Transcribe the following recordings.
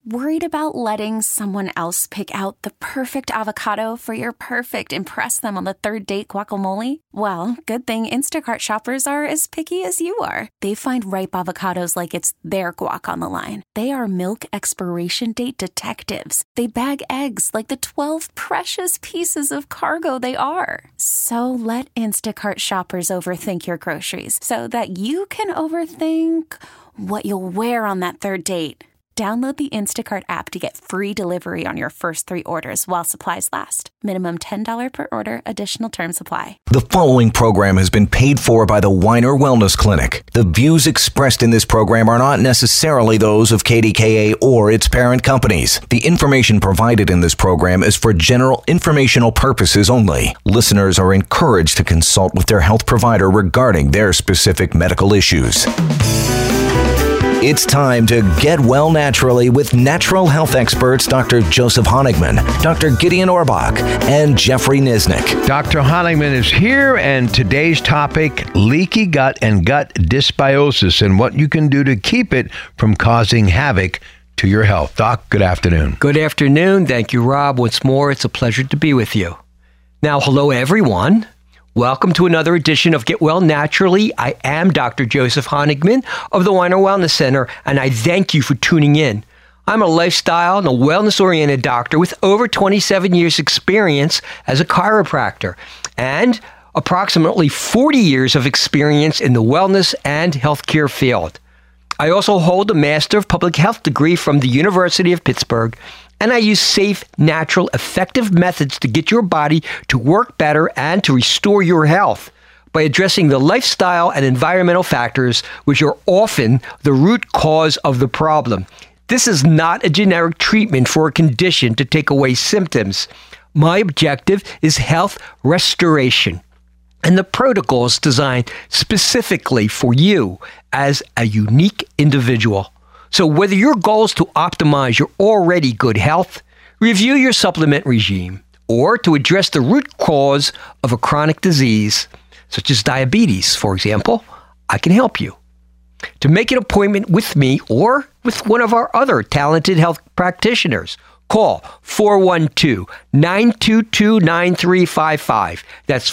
Worried about letting someone else pick out the perfect avocado for your perfect impress them on the third date guacamole? Well, good thing Instacart shoppers are as picky as you are. They find ripe avocados like it's their guac on the line. They are milk expiration date detectives. They bag eggs like the 12 precious pieces of cargo they are. So let Instacart shoppers overthink your groceries so that you can overthink what you'll wear on that third date. Download the Instacart app to get free delivery on your first 3 orders while supplies last. Minimum $10 per order. Additional terms apply. The following program has been paid for by the Weiner Wellness Clinic. The views expressed in this program are not necessarily those of KDKA or its parent companies. The information provided in this program is for general informational purposes only. Listeners are encouraged to consult with their health provider regarding their specific medical issues. It's time to get well naturally with natural health experts Dr. Joseph Honigman, Dr. Gideon Orbach, and Jeffrey Nisnik. Dr. Honigman is here, and today's topic, leaky gut and gut dysbiosis and what you can do to keep it from causing havoc to your health. Doc, good afternoon. Good afternoon. Thank you, Rob. Once more, it's a pleasure to be with you. Now, hello, everyone. Welcome to another edition of Get Well Naturally. I am Dr. Joseph Honigman of the Weiner Wellness Center, and I thank you for tuning in. I'm a lifestyle and a wellness-oriented doctor with over 27 years' experience as a chiropractor and approximately 40 years of experience in the wellness and healthcare field. I also hold a Master of Public Health degree from the University of Pittsburgh, and I use safe, natural, effective methods to get your body to work better and to restore your health by addressing the lifestyle and environmental factors which are often the root cause of the problem. This is not a generic treatment for a condition to take away symptoms. My objective is health restoration, and the protocol is designed specifically for you as a unique individual. So whether your goal is to optimize your already good health, review your supplement regime, or to address the root cause of a chronic disease, such as diabetes, for example, I can help you. To make an appointment with me or with one of our other talented health practitioners, call 412-922-9355. That's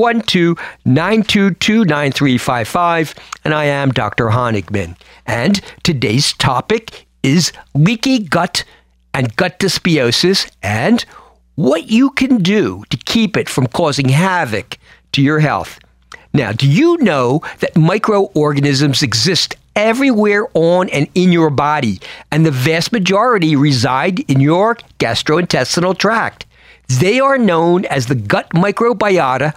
412-922-9355, and I am Dr. Honigman. And today's topic is leaky gut and gut dysbiosis and what you can do to keep it from causing havoc to your health. Now, do you know that microorganisms exist everywhere on and in your body, and the vast majority reside in your gastrointestinal tract? They are known as the gut microbiota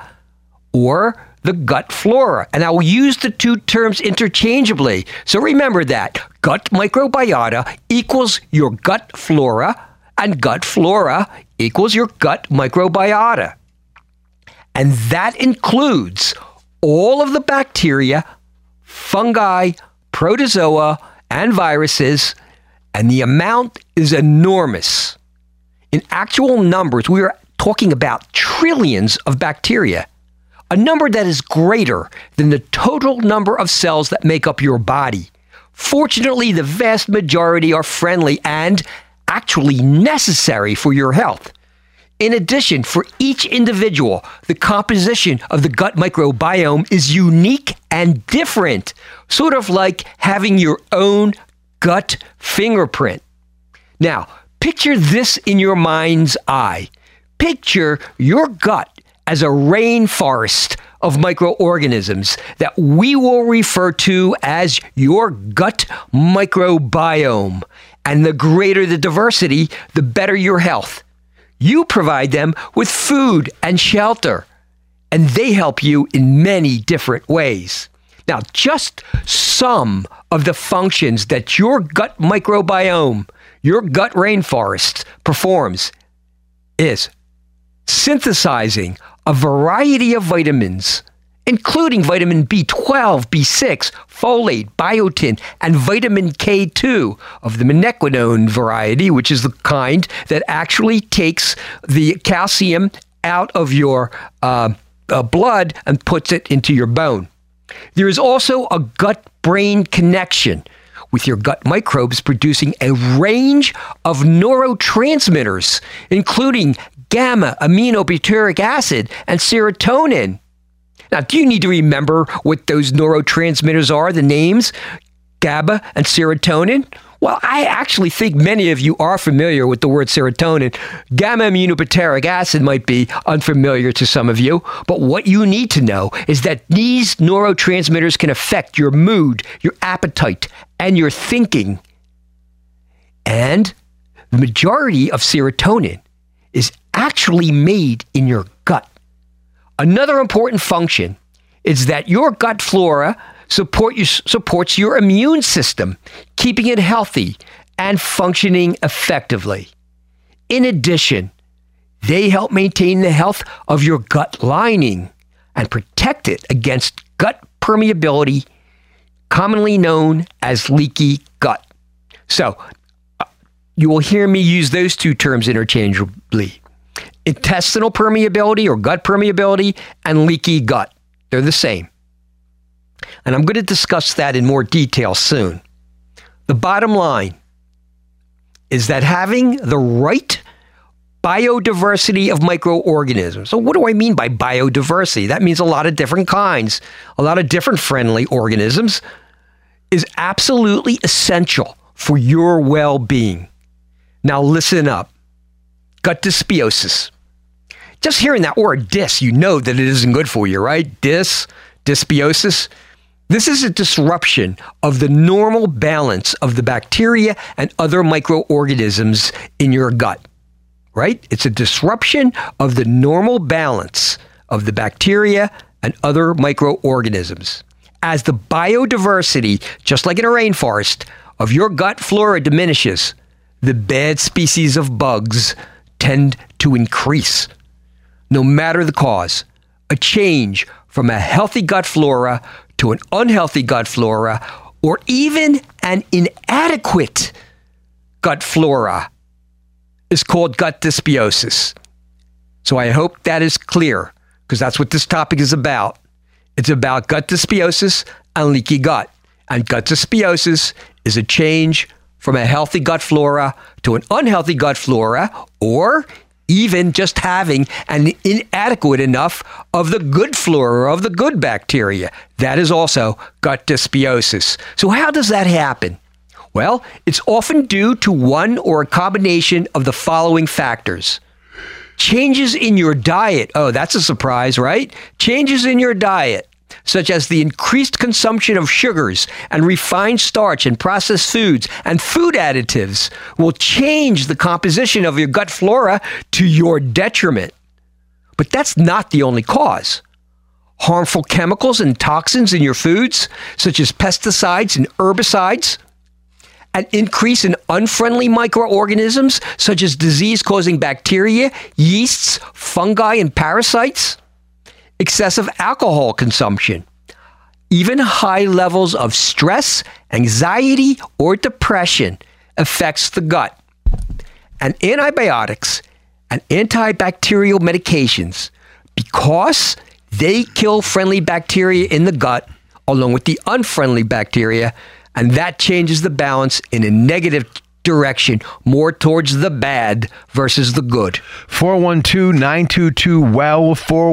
or the gut flora, and I will use the two terms interchangeably. So remember that. Gut microbiota equals your gut flora, and gut flora equals your gut microbiota. And that includes all of the bacteria, fungi, protozoa, and viruses, and the amount is enormous. In actual numbers, we are talking about trillions of bacteria, a number that is greater than the total number of cells that make up your body. Fortunately, the vast majority are friendly and actually necessary for your health. In addition, for each individual, the composition of the gut microbiome is unique and different, sort of like having your own gut fingerprint. Now, picture this in your mind's eye. Picture your gut as a rainforest of microorganisms that we will refer to as your gut microbiome. And the greater the diversity, the better your health. You provide them with food and shelter, and they help you in many different ways. Now, just some of the functions that your gut microbiome, your gut rainforest, performs is synthesizing a variety of vitamins, including vitamin B12, B6, folate, biotin, and vitamin K2 of the menaquinone variety, which is the kind that actually takes the calcium out of your blood and puts it into your bone. There is also a gut-brain connection, with your gut microbes producing a range of neurotransmitters, including gamma-aminobutyric acid and serotonin. Now, do you need to remember what those neurotransmitters are, the names, GABA and serotonin? Well, I actually think many of you are familiar with the word serotonin. Gamma-aminobutyric acid might be unfamiliar to some of you, but what you need to know is that these neurotransmitters can affect your mood, your appetite, and your thinking. And the majority of serotonin is actually made in your gut. Another important function is that your gut flora supports your immune system, keeping it healthy and functioning effectively. In addition, they help maintain the health of your gut lining and protect it against gut permeability, commonly known as leaky gut. So, you will hear me use those two terms interchangeably. Intestinal permeability or gut permeability and leaky gut. They're the same. And I'm going to discuss that in more detail soon. The bottom line is that having the right biodiversity of microorganisms. So what do I mean by biodiversity? That means a lot of different kinds, a lot of different friendly organisms is absolutely essential for your well-being. Now listen up. Gut dysbiosis. Just hearing that word dys, you know that it isn't good for you, right? Dysbiosis. This is a disruption of the normal balance of the bacteria and other microorganisms in your gut, right? It's a disruption of the normal balance of the bacteria and other microorganisms. As the biodiversity, just like in a rainforest, of your gut flora diminishes, the bad species of bugs tend to increase. No matter the cause, a change from a healthy gut flora to an unhealthy gut flora, or even an inadequate gut flora, is called gut dysbiosis. So I hope that is clear, because that's what this topic is about. It's about gut dysbiosis and leaky gut. And gut dysbiosis is a change from a healthy gut flora to an unhealthy gut flora, or even just having an inadequate enough of the good flora, of the good bacteria. That is also gut dysbiosis. So how does that happen? Well, it's often due to one or a combination of the following factors. Changes in your diet. Oh, that's a surprise, right? Changes in your diet, such as the increased consumption of sugars and refined starch and processed foods and food additives, will change the composition of your gut flora to your detriment. But that's not the only cause. Harmful chemicals and toxins in your foods, such as pesticides and herbicides, an increase in unfriendly microorganisms, such as disease-causing bacteria, yeasts, fungi, and parasites, excessive alcohol consumption, even high levels of stress, anxiety, or depression affects the gut. And antibiotics and antibacterial medications, because they kill friendly bacteria in the gut along with the unfriendly bacteria, and that changes the balance in a negative direction, more towards the bad versus the good. 412-922-WELL,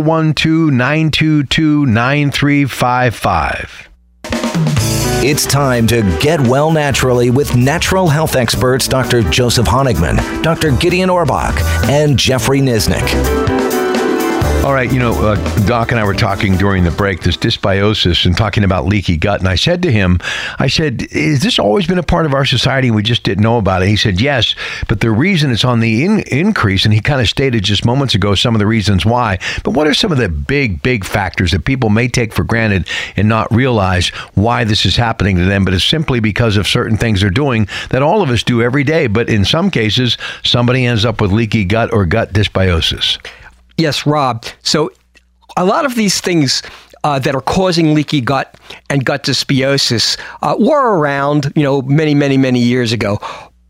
412-922-9355. It's time to get well naturally with natural health experts Dr. Joseph Honigman, Dr. Gideon Orbach, and Jeffrey Nisnik. All right, Doc and I were talking during the break, this dysbiosis, and talking about leaky gut. And I said to him, has this always been a part of our society and we just didn't know about it? He said, yes, but the reason it's on the increase, and he kind of stated just moments ago some of the reasons why, but what are some of the big factors that people may take for granted and not realize why this is happening to them, but it's simply because of certain things they're doing that all of us do every day, but in some cases, somebody ends up with leaky gut or gut dysbiosis. Yes, Rob. So a lot of these things that are causing leaky gut and gut dysbiosis were around, many years ago.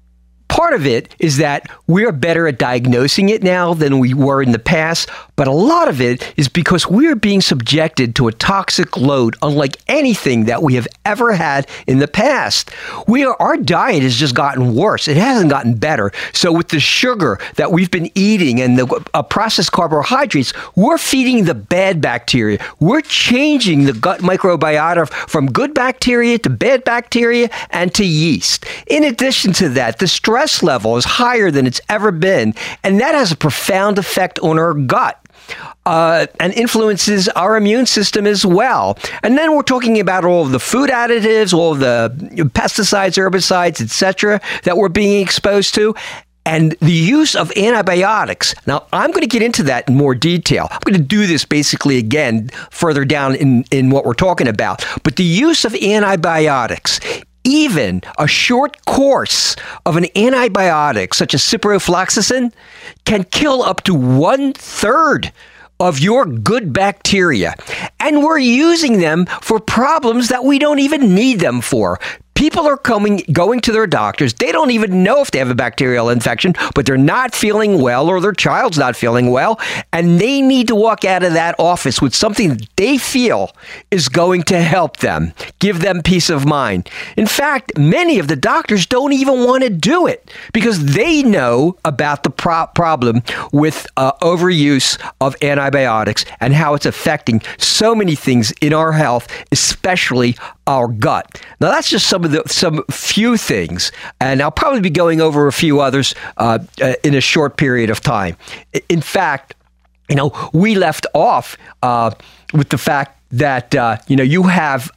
Part of it is that we're better at diagnosing it now than we were in the past, but a lot of it is because we're being subjected to a toxic load unlike anything that we have ever had in the past. Our diet has just gotten worse. It hasn't gotten better. So with the sugar that we've been eating and the processed carbohydrates, we're feeding the bad bacteria. We're changing the gut microbiota from good bacteria to bad bacteria and to yeast. In addition to that, the stress level is higher than it's ever been, and that has a profound effect on our gut. And influences our immune system as well. And then we're talking about all of the food additives, all of the pesticides, herbicides, etc., that we're being exposed to. And the use of antibiotics. Now, I'm going to get into that in more detail. I'm going to do this basically again further down in what we're talking about. But the use of antibiotics, even a short course of an antibiotic, such as ciprofloxacin, can kill up to 1/3 of your good bacteria. And we're using them for problems that we don't even need them for. People are going to their doctors. They don't even know if they have a bacterial infection, but they're not feeling well or their child's not feeling well, and they need to walk out of that office with something that they feel is going to help them, give them peace of mind. In fact, many of the doctors don't even want to do it because they know about the problem with overuse of antibiotics and how it's affecting so many things in our health, especially our gut. Now, that's just some few things, and I'll probably be going over a few others in a short period of time. In fact, we left off with the fact that you have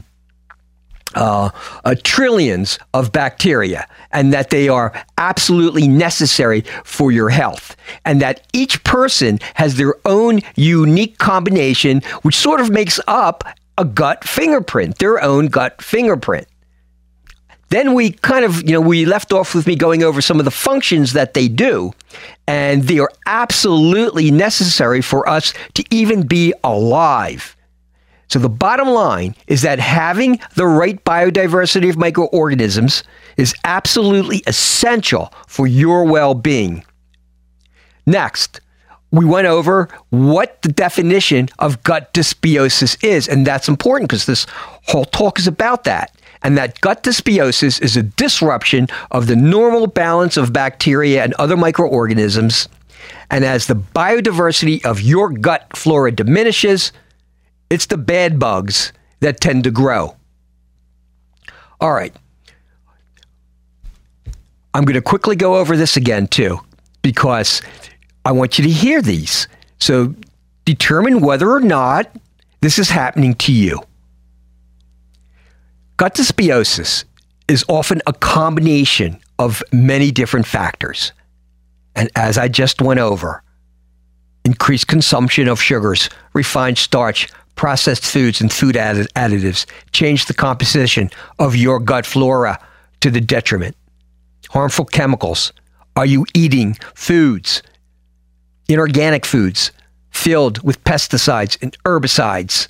trillions of bacteria, and that they are absolutely necessary for your health, and that each person has their own unique combination, which sort of makes up a gut fingerprint, their own gut fingerprint. Then we we left off with me going over some of the functions that they do, and they are absolutely necessary for us to even be alive. So the bottom line is that having the right biodiversity of microorganisms is absolutely essential for your well-being. Next, we went over what the definition of gut dysbiosis is, and that's important because this whole talk is about that. And that gut dysbiosis is a disruption of the normal balance of bacteria and other microorganisms. And as the biodiversity of your gut flora diminishes, it's the bad bugs that tend to grow. All right. I'm going to quickly go over this again, too, because I want you to hear these. So determine whether or not this is happening to you. Gut dysbiosis is often a combination of many different factors. And as I just went over, increased consumption of sugars, refined starch, processed foods, and food additives change the composition of your gut flora to the detriment. Harmful chemicals. Are you eating foods, inorganic foods, filled with pesticides and herbicides?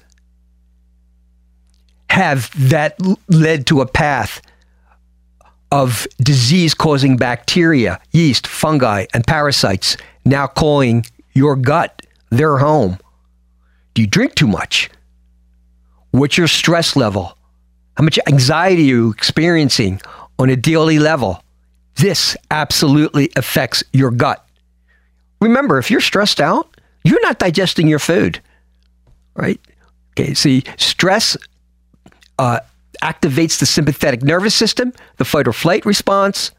Have that led to a path of disease-causing bacteria, yeast, fungi, and parasites now calling your gut their home? Do you drink too much? What's your stress level? How much anxiety are you experiencing on a daily level? This absolutely affects your gut. Remember, if you're stressed out, you're not digesting your food, right? Okay, see, stress activates the sympathetic nervous system, the fight or flight response.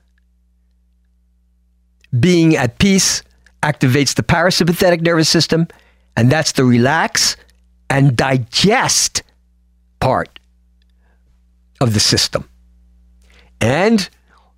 Being at peace activates the parasympathetic nervous system, and that's the relax and digest part of the system. And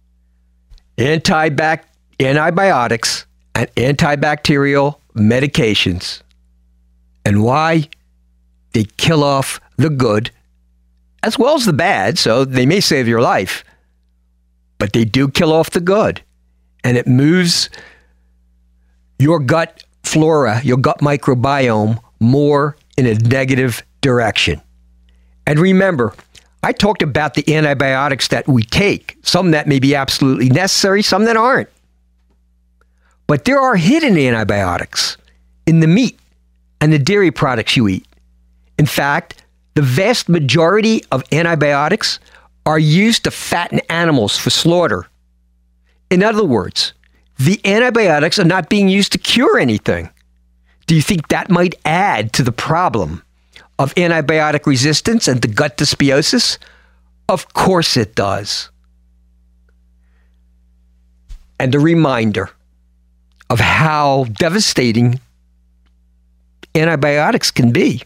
antibiotics and antibacterial medications. And why? They kill off the good as well as the bad, so they may save your life, but they do kill off the good. And it moves your gut flora, your gut microbiome, more in a negative direction. And remember, I talked about the antibiotics that we take, some that may be absolutely necessary, some that aren't. But there are hidden antibiotics in the meat and the dairy products you eat. In fact, the vast majority of antibiotics are used to fatten animals for slaughter. In other words, the antibiotics are not being used to cure anything. Do you think that might add to the problem of antibiotic resistance and the gut dysbiosis? Of course it does. And a reminder of how devastating antibiotics can be.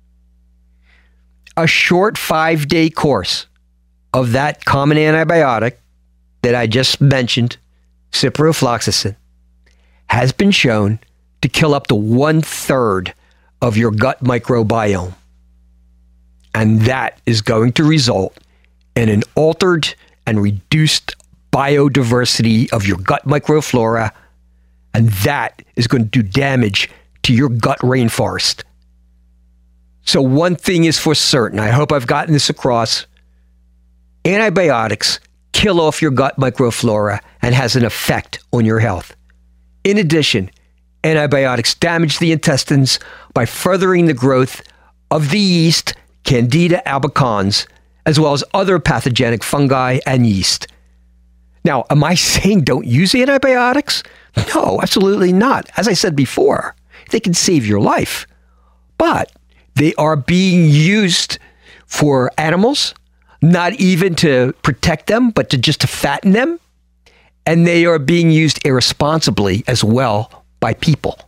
A short 5-day course of that common antibiotic that I just mentioned, ciprofloxacin, has been shown to kill up to 1/3 of your gut microbiome. And that is going to result in an altered and reduced biodiversity of your gut microflora, and that is going to do damage to your gut rainforest. So one thing is for certain, I hope I've gotten this across, antibiotics kill off your gut microflora and has an effect on your health. In addition, antibiotics damage the intestines by furthering the growth of the yeast Candida albicans, as well as other pathogenic fungi and yeast. Now, am I saying don't use antibiotics? No, absolutely not. As I said before, they can save your life. But they are being used for animals, not even to protect them, but to fatten them. And they are being used irresponsibly as well by people.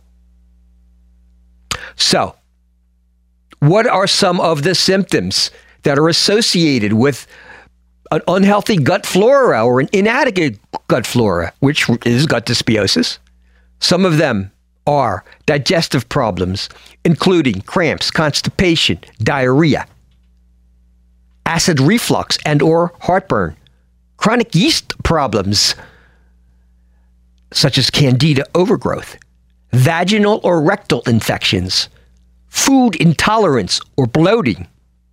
So, what are some of the symptoms that are associated with an unhealthy gut flora or an inadequate gut flora, which is gut dysbiosis? Some of them are digestive problems, including cramps, constipation, diarrhea, acid reflux and or heartburn, chronic yeast problems, such as candida overgrowth, vaginal or rectal infections, food intolerance or bloating,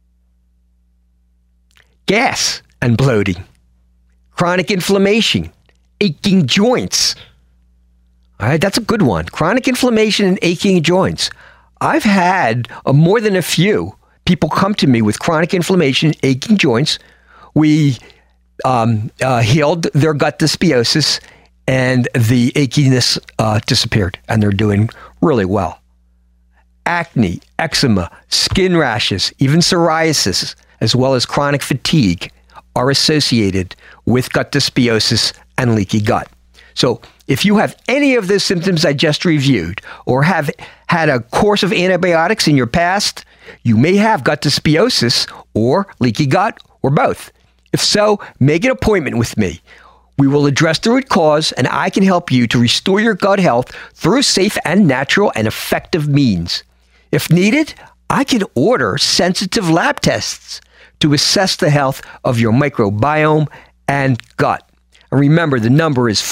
gas and bloating, chronic inflammation, aching joints. All right, that's a good one. Chronic inflammation and aching joints. I've had more than a few people come to me with chronic inflammation, aching joints. We healed their gut dysbiosis, and the achiness disappeared, and they're doing really well. Acne, eczema, skin rashes, even psoriasis, as well as chronic fatigue are associated with gut dysbiosis and leaky gut. So if you have any of the symptoms I just reviewed or have had a course of antibiotics in your past, you may have gut dysbiosis or leaky gut or both. If so, make an appointment with me. We will address the root cause, and I can help you to restore your gut health through safe and natural and effective means. If needed, I can order sensitive lab tests to assess the health of your microbiome and gut. And remember, the number is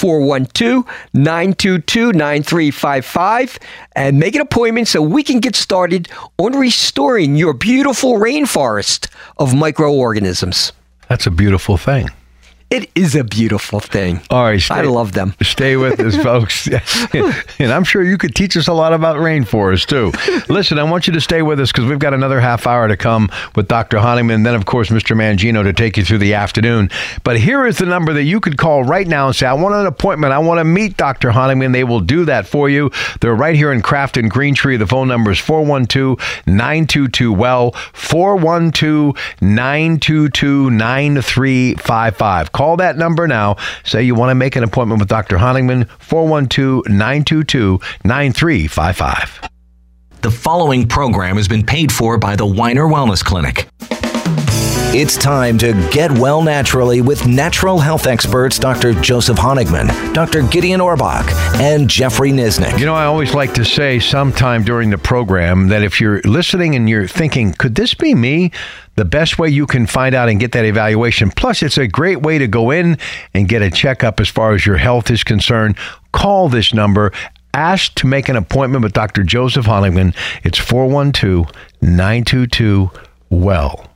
412-922-9355, and make an appointment so we can get started on restoring your beautiful rainforest of microorganisms. That's a beautiful thing. It is a beautiful thing. All right. I love them. Stay with us, folks. And I'm sure you could teach us a lot about rainforest, too. Listen, I want you to stay with us because we've got another half hour to come with Dr. Honigman. Then, of course, Mr. Mangino to take you through the afternoon. But here is the number that you could call right now and say, I want an appointment. I want to meet Dr. Honigman. They will do that for you. They're right here in Crafton, Greentree. The phone number is 412-922-WELL, 412-922-9355. Call that number now. Say you want to make an appointment with Dr. Honigman, 412-922-9355. The following program has been paid for by the Weiner Wellness Clinic. It's time to get well naturally with natural health experts Dr. Joseph Honigman, Dr. Gideon Orbach, and Jeffrey Nisnik. You know, I always like to say sometime during the program that if you're listening and you're thinking, could this be me? The best way you can find out and get that evaluation. Plus, it's a great way to go in and get a checkup as far as your health is concerned. Call this number. Ask to make an appointment with Dr. Joseph Honigman. It's 412-922-WELL. well.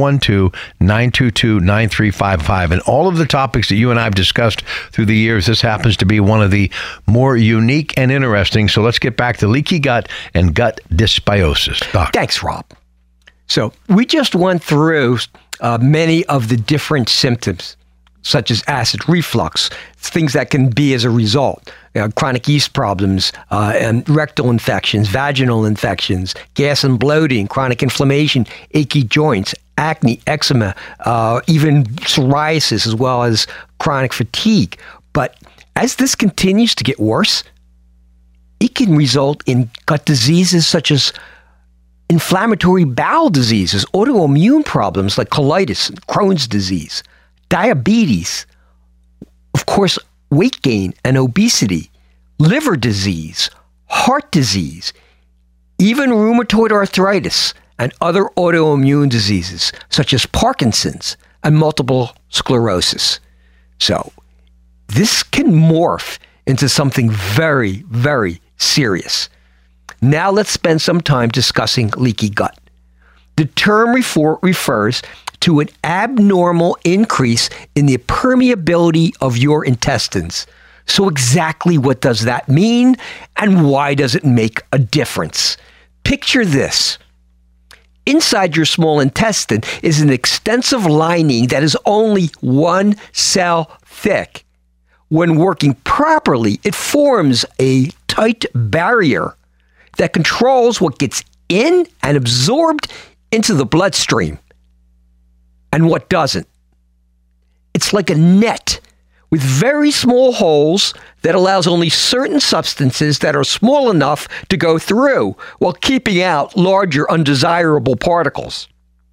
412-922-9355. And all of the topics that you and I have discussed through the years, this happens to be one of the more unique and interesting. So let's get back to leaky gut and gut dysbiosis. Doc. Thanks, Rob. So we just went through many of the different symptoms, such as acid reflux, things that can be as a result, chronic yeast problems, and rectal infections, vaginal infections, gas and bloating, chronic inflammation, achy joints, acne, eczema, even psoriasis, as well as chronic fatigue. But as this continues to get worse, it can result in gut diseases such as inflammatory bowel diseases, autoimmune problems like colitis, Crohn's disease, diabetes, of course, weight gain and obesity, liver disease, heart disease, even rheumatoid arthritis and other autoimmune diseases such as Parkinson's and multiple sclerosis. So this can morph into something very, very serious. Now let's spend some time discussing leaky gut. The term refers to an abnormal increase in the permeability of your intestines. So exactly what does that mean, and why does it make a difference? Picture this. Inside your small intestine is an extensive lining that is only 1 cell thick. When working properly, it forms a tight barrier that controls what gets in and absorbed into the bloodstream and what doesn't. It's like a net with very small holes that allows only certain substances that are small enough to go through while keeping out larger undesirable particles.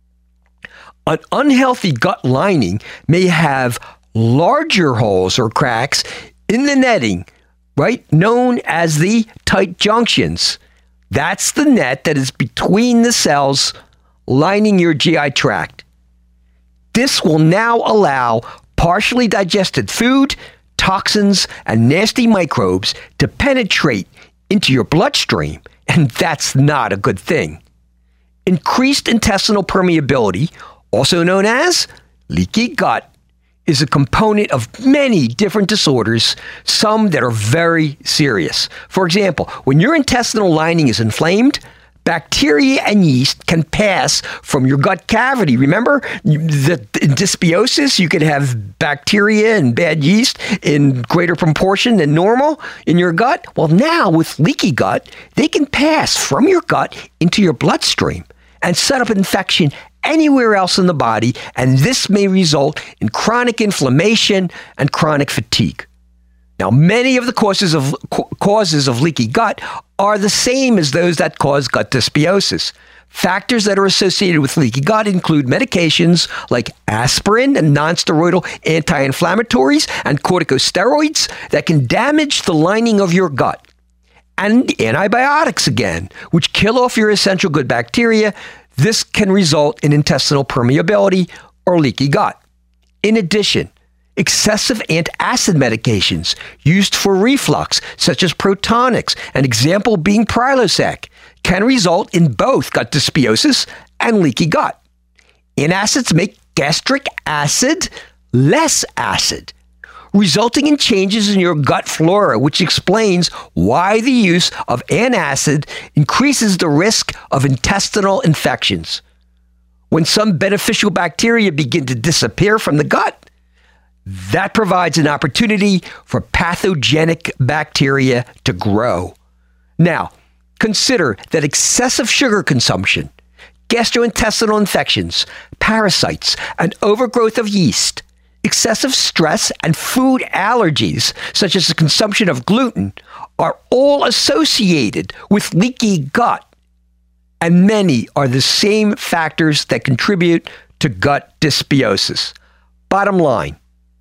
An unhealthy gut lining may have larger holes or cracks in the netting, right, known as the tight junctions. That's the net that is between the cells lining your GI tract. This will now allow partially digested food, toxins, and nasty microbes to penetrate into your bloodstream, and that's not a good thing. Increased intestinal permeability, also known as leaky gut, is a component of many different disorders, some that are very serious. For example, when your intestinal lining is inflamed, bacteria and yeast can pass from your gut cavity. Remember, in dysbiosis, you could have bacteria and bad yeast in greater proportion than normal in your gut. Well, now with leaky gut, they can pass from your gut into your bloodstream and set up infection anywhere else in the body, and this may result in chronic inflammation and chronic fatigue. Now, many of the causes of leaky gut are the same as those that cause gut dysbiosis. Factors that are associated with leaky gut include medications like aspirin and nonsteroidal anti-inflammatories and corticosteroids that can damage the lining of your gut, and antibiotics again, which kill off your essential good bacteria. This can result in intestinal permeability or leaky gut. In addition, excessive antacid medications used for reflux, such as Protonix, an example being Prilosec, can result in both gut dysbiosis and leaky gut. Antacids make gastric acid less acid, resulting in changes in your gut flora, which explains why the use of antacid increases the risk of intestinal infections. When some beneficial bacteria begin to disappear from the gut, that provides an opportunity for pathogenic bacteria to grow. Now, consider that excessive sugar consumption, gastrointestinal infections, parasites, and overgrowth of yeast, excessive stress, and food allergies, such as the consumption of gluten, are all associated with leaky gut, and many are the same factors that contribute to gut dysbiosis. Bottom line,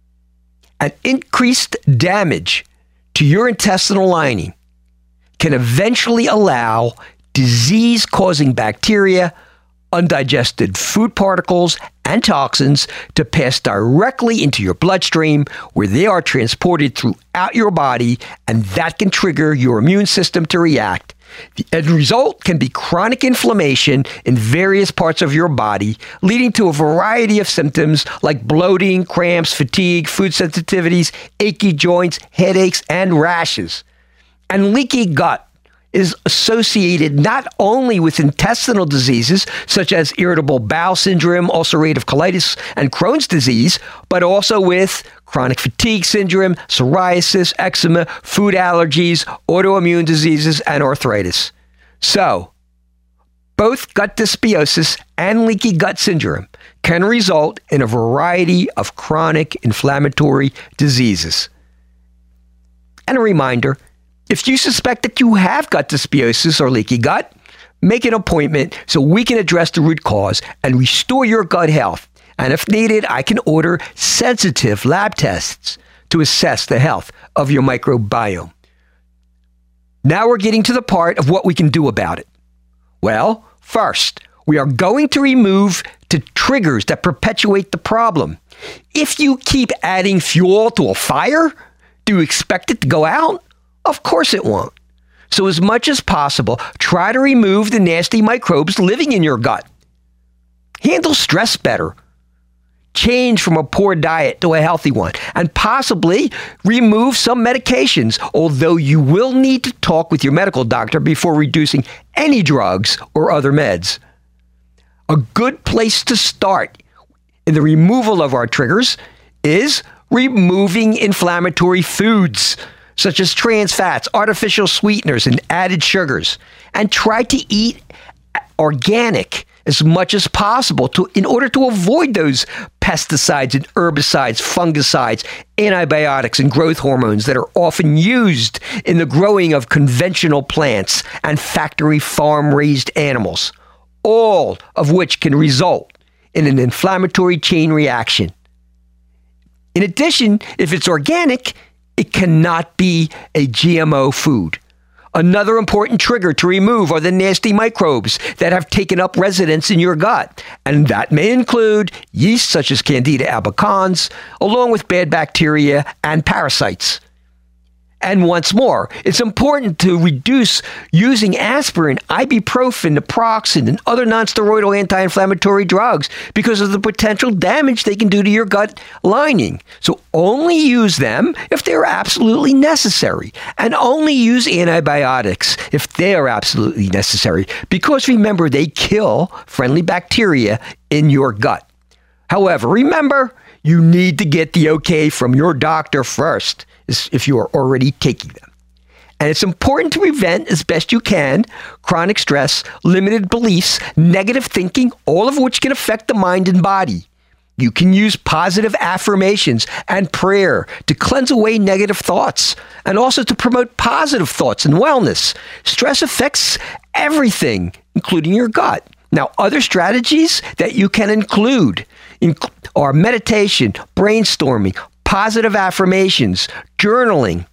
an increased damage to your intestinal lining can eventually allow disease-causing bacteria, undigested food particles, and toxins to pass directly into your bloodstream, where they are transported throughout your body, and that can trigger your immune system to react. The end result can be chronic inflammation in various parts of your body, leading to a variety of symptoms like bloating, cramps, fatigue, food sensitivities, achy joints, headaches, and rashes. And leaky gut is associated not only with intestinal diseases such as irritable bowel syndrome, ulcerative colitis, and Crohn's disease, but also with chronic fatigue syndrome, psoriasis, eczema, food allergies, autoimmune diseases, and arthritis. So, both gut dysbiosis and leaky gut syndrome can result in a variety of chronic inflammatory diseases. And a reminder, if you suspect that you have gut dysbiosis or leaky gut, make an appointment so we can address the root cause and restore your gut health. And if needed, I can order sensitive lab tests to assess the health of your microbiome. Now we're getting to the part of what we can do about it. Well, first, we are going to remove the triggers that perpetuate the problem. If you keep adding fuel to a fire, do you expect it to go out? Of course it won't. So as much as possible, try to remove the nasty microbes living in your gut. Handle stress better. Change from a poor diet to a healthy one, and possibly remove some medications, although you will need to talk with your medical doctor before reducing any drugs or other meds. A good place to start in the removal of our triggers is removing inflammatory foods, such as trans fats, artificial sweeteners, and added sugars. And try to eat organic as much as possible in order to avoid those pesticides and herbicides, fungicides, antibiotics, and growth hormones that are often used in the growing of conventional plants and factory farm-raised animals, all of which can result in an inflammatory chain reaction. In addition, if it's organic, it cannot be a GMO food. Another important trigger to remove are the nasty microbes that have taken up residence in your gut, and that may include yeast such as Candida albicans, along with bad bacteria and parasites. And once more, it's important to reduce using aspirin, ibuprofen, naproxen, and other nonsteroidal anti-inflammatory drugs because of the potential damage they can do to your gut lining. So only use them if they are absolutely necessary, and only use antibiotics if they are absolutely necessary, because remember, they kill friendly bacteria in your gut. However, remember, you need to get the okay from your doctor first if you are already taking them. And it's important to prevent, as best you can, chronic stress, limited beliefs, negative thinking, all of which can affect the mind and body. You can use positive affirmations and prayer to cleanse away negative thoughts and also to promote positive thoughts and wellness. Stress affects everything, including your gut. Now, other strategies that you can include are meditation, brainstorming, positive affirmations, journaling.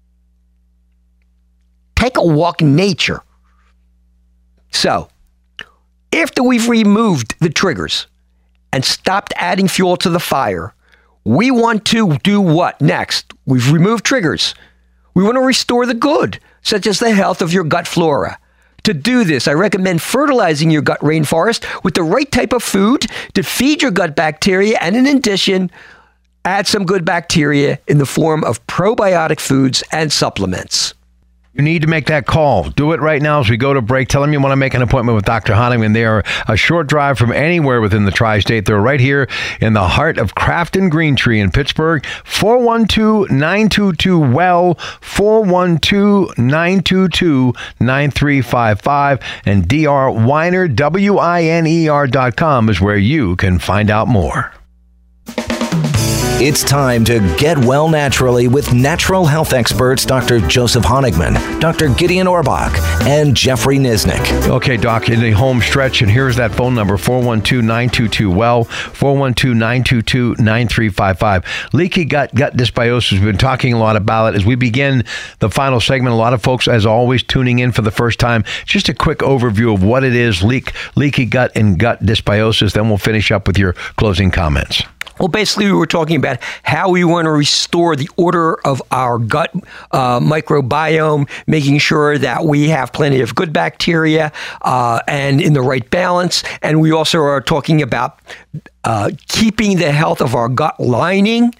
Take a walk in nature. So, after we've removed the triggers and stopped adding fuel to the fire, we want to do what next? We've removed triggers. We want to restore the good, such as the health of your gut flora. To do this, I recommend fertilizing your gut rainforest with the right type of food to feed your gut bacteria, and in addition, add some good bacteria in the form of probiotic foods and supplements. You need to make that call. Do it right now as we go to break. Tell them you want to make an appointment with Dr. Honigman. They are a short drive from anywhere within the tri-state. They're right here in the heart of Crafton Green Tree in Pittsburgh. 412-922-WELL, 412-922-9355. And Dr. Winer, WINER.com is where you can find out more. It's time to get well naturally with natural health experts Dr. Joseph Honigman, Dr. Gideon Orbach, and Jeffrey Nisnik. Okay, Doc, in the home stretch, and here's that phone number, 412-922-WELL, 412-922-9355. Leaky gut dysbiosis, we've been talking a lot about it. As we begin the final segment, a lot of folks, as always, tuning in for the first time. Just a quick overview of what it is, leaky gut and gut dysbiosis, then we'll finish up with your closing comments. Well, basically, we were talking about how we want to restore the order of our gut microbiome, making sure that we have plenty of good bacteria and in the right balance. And we also are talking about keeping the health of our gut lining.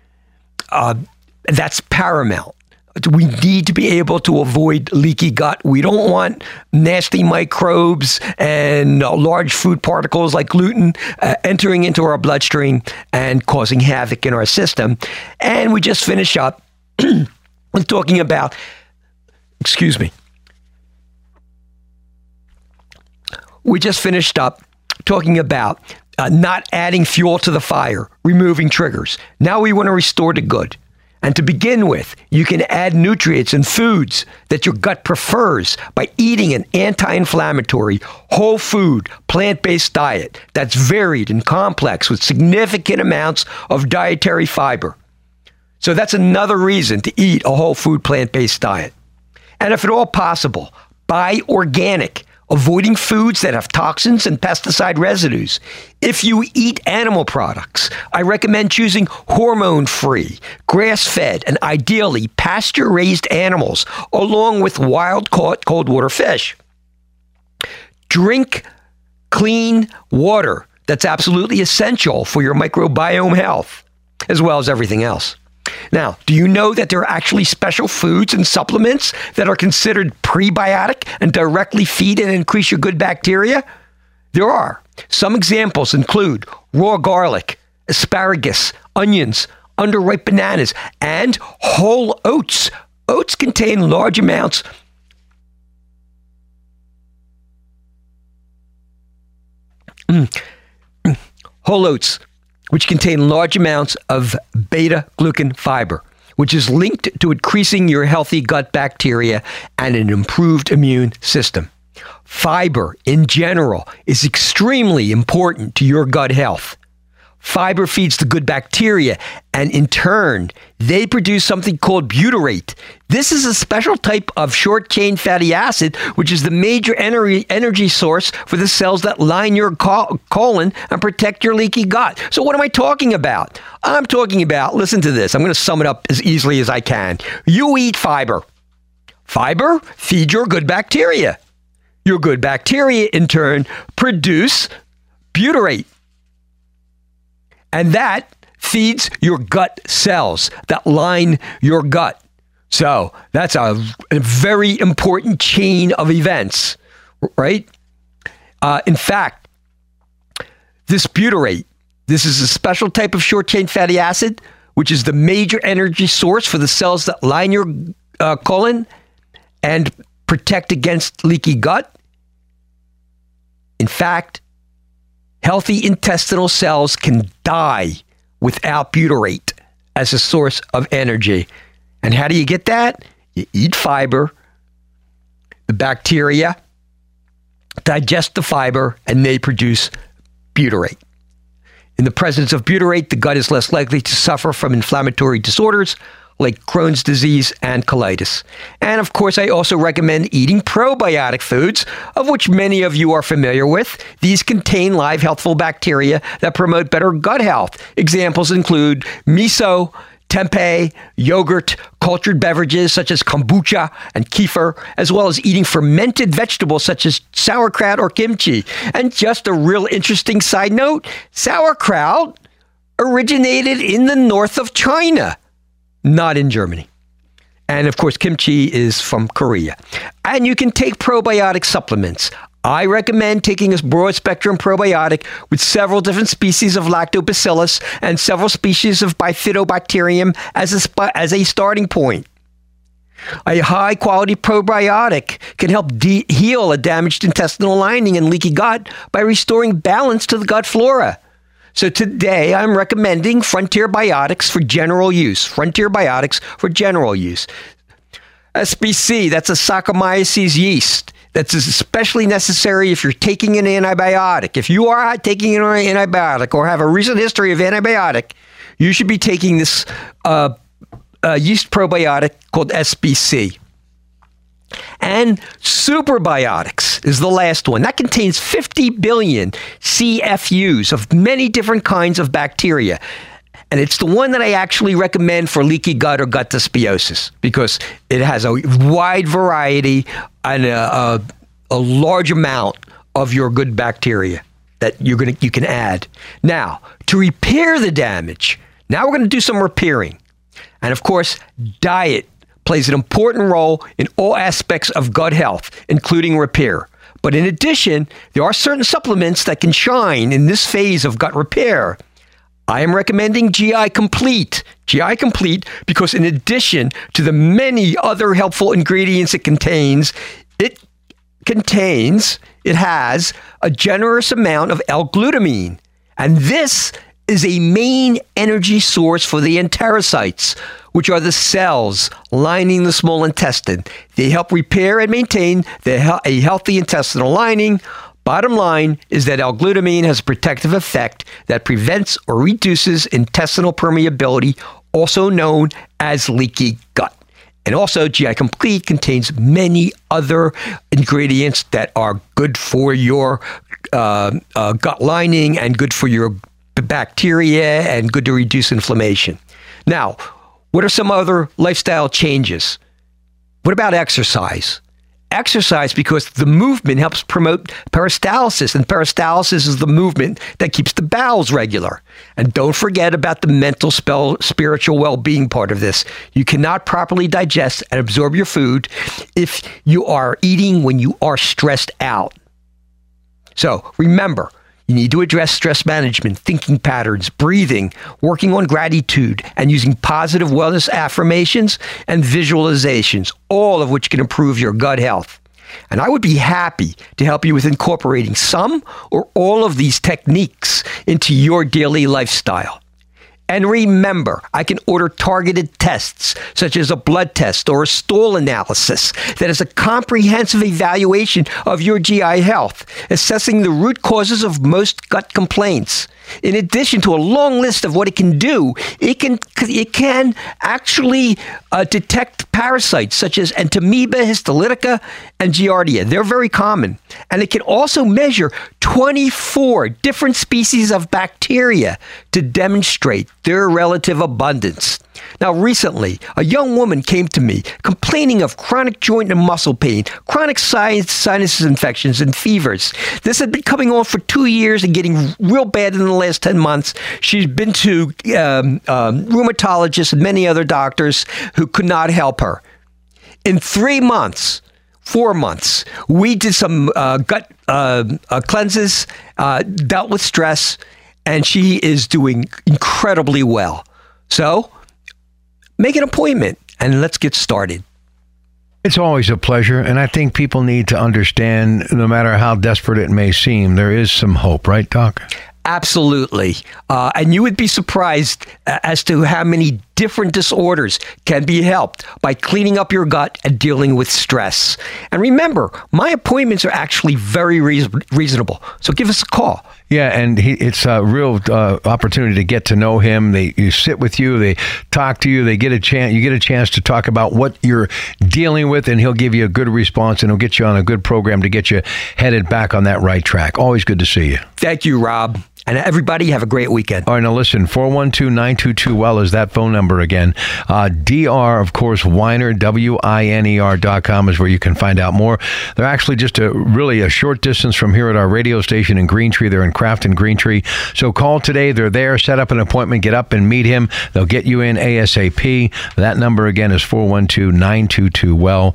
That's paramount. We need to be able to avoid leaky gut. We don't want nasty microbes and large food particles like gluten entering into our bloodstream and causing havoc in our system. And we just finished up with talking about, not adding fuel to the fire, removing triggers. Now we want to restore the good. And to begin with, you can add nutrients and foods that your gut prefers by eating an anti-inflammatory, whole food, plant-based diet that's varied and complex with significant amounts of dietary fiber. So that's another reason to eat a whole food, plant-based diet. And if at all possible, buy organic, avoiding foods that have toxins and pesticide residues. If you eat animal products, I recommend choosing hormone-free, grass-fed, and ideally pasture-raised animals, along with wild-caught cold water fish. Drink clean water. That's absolutely essential for your microbiome health, as well as everything else. Now, do you know that there are actually special foods and supplements that are considered prebiotic and directly feed and increase your good bacteria? There are. Some examples include raw garlic, asparagus, onions, underripe bananas, and whole oats. Oats contain large amounts whole oats, which contain large amounts of beta-glucan fiber, which is linked to increasing your healthy gut bacteria and an improved immune system. Fiber, in general, is extremely important to your gut health. Fiber feeds the good bacteria, and in turn, they produce something called butyrate. This is a special type of short-chain fatty acid, which is the major energy source for the cells that line your colon and protect your leaky gut. So what am I talking about? I'm talking about, listen to this, I'm going to sum it up as easily as I can. You eat fiber. Fiber feeds your good bacteria. Your good bacteria, in turn, produce butyrate. And that feeds your gut cells that line your gut. So that's a very important chain of events, right? In fact, this butyrate, this is a special type of short-chain fatty acid, which is the major energy source for the cells that line your colon and protect against leaky gut. In fact, healthy intestinal cells can die without butyrate as a source of energy. And how do you get that? You eat fiber, the bacteria digest the fiber, and they produce butyrate. In the presence of butyrate, the gut is less likely to suffer from inflammatory disorders like Crohn's disease and colitis. And of course, I also recommend eating probiotic foods, of which many of you are familiar with. These contain live healthful bacteria that promote better gut health. Examples include miso, tempeh, yogurt, cultured beverages such as kombucha and kefir, as well as eating fermented vegetables such as sauerkraut or kimchi. And just a real interesting side note, sauerkraut originated in the north of China, not in Germany. And of course, kimchi is from Korea. And you can take probiotic supplements. I recommend taking a broad spectrum probiotic with several different species of lactobacillus and several species of bifidobacterium as a starting point. A high quality probiotic can help heal a damaged intestinal lining and leaky gut by restoring balance to the gut flora. So today, I'm recommending Frontier Biotics for general use. Frontier Biotics for general use. SBC, that's a Saccharomyces yeast. That's especially necessary if you're taking an antibiotic. If you are taking an antibiotic or have a recent history of antibiotic, you should be taking this yeast probiotic called SBC. And Superbiotics is the last one. That contains 50 billion CFUs of many different kinds of bacteria. And it's the one that I actually recommend for leaky gut or gut dysbiosis because it has a wide variety and a large amount of your good bacteria that you can add. Now, to repair the damage, now we're going to do some repairing. And of course, diet plays an important role in all aspects of gut health, including repair. But in addition, there are certain supplements that can shine in this phase of gut repair. I am recommending GI Complete. GI Complete because in addition to the many other helpful ingredients it has a generous amount of L-glutamine. And this is a main energy source for the enterocytes, which are the cells lining the small intestine. They help repair and maintain a healthy intestinal lining. Bottom line is that L-glutamine has a protective effect that prevents or reduces intestinal permeability, also known as leaky gut. And also, GI Complete contains many other ingredients that are good for your gut lining and good for your bacteria and good to reduce inflammation. Now, what are some other lifestyle changes? What about exercise? Exercise because the movement helps promote peristalsis, and peristalsis is the movement that keeps the bowels regular. And don't forget about the mental, spiritual well-being part of this. You cannot properly digest and absorb your food if you are eating when you are stressed out. So remember, you need to address stress management, thinking patterns, breathing, working on gratitude, and using positive wellness affirmations and visualizations, all of which can improve your gut health. And I would be happy to help you with incorporating some or all of these techniques into your daily lifestyle. And remember, I can order targeted tests, such as a blood test or a stool analysis, that is a comprehensive evaluation of your GI health, assessing the root causes of most gut complaints. In addition to a long list of what it can do, it can actually detect parasites such as Entamoeba, Histolytica, and Giardia. They're very common. And it can also measure 24 different species of bacteria to demonstrate their relative abundance. Now, recently, a young woman came to me complaining of chronic joint and muscle pain, chronic sinus infections, and fevers. This had been coming on for 2 years and getting real bad in the last 10 months. She's been to rheumatologists and many other doctors who could not help her. In 4 months, we did some gut cleanses, dealt with stress, and she is doing incredibly well. So, make an appointment and let's get started. It's always a pleasure, and I think people need to understand, no matter how desperate it may seem, there is some hope, right, Doc? Absolutely. And you would be surprised as to how many different disorders can be helped by cleaning up your gut and dealing with stress. And remember, my appointments are actually very reasonable. So give us a call. Yeah, and it's a real opportunity to get to know him. You sit with you, they talk to you, you get a chance to talk about what you're dealing with, and he'll give you a good response, and he'll get you on a good program to get you headed back on that right track. Always good to see you. Thank you, Rob. And everybody have a great weekend. All right, now listen, 412-922-WELL is that phone number again. DR, of course, Weiner, WINER.com is where you can find out more. They're actually just a short distance from here at our radio station in Greentree. They're in Crafton, Greentree. So call today. They're there. Set up an appointment. Get up and meet him. They'll get you in ASAP. That number again is 412-922-WELL,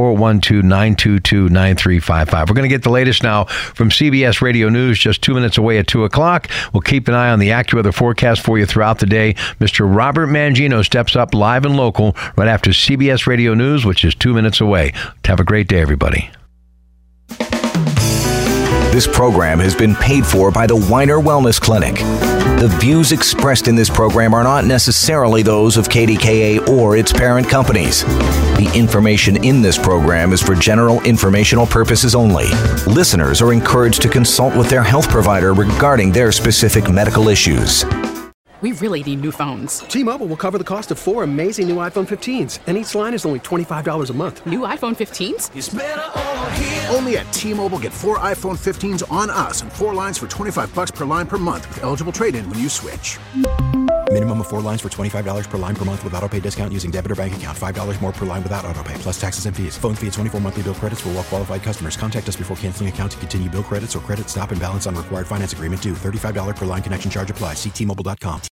412-922-9355. We're going to get the latest now from CBS Radio News just 2 minutes away at 2 o'clock. We'll keep an eye on the AccuWeather forecast for you throughout the day. Mr. Robert Mangino steps up live and local right after CBS Radio News, which is 2 minutes away. Have a great day, everybody. This program has been paid for by the Weiner Wellness Clinic. The views expressed in this program are not necessarily those of KDKA or its parent companies. The information in this program is for general informational purposes only. Listeners are encouraged to consult with their health provider regarding their specific medical issues. We really need new phones. T-Mobile will cover the cost of 4 amazing new iPhone 15s, and each line is only $25 a month. New iPhone 15s? It's better over here. Only at T-Mobile, get 4 iPhone 15s on us and 4 lines for $25 per line per month with eligible trade-in when you switch. Minimum of 4 lines for $25 per line per month with autopay discount using debit or bank account. $5 more per line without autopay, plus taxes and fees. Phone fee at 24 monthly bill credits for well-qualified customers. Contact us before canceling account to continue bill credits or credit stop and balance on required finance agreement due. $35 per line connection charge applies. See T-Mobile.com.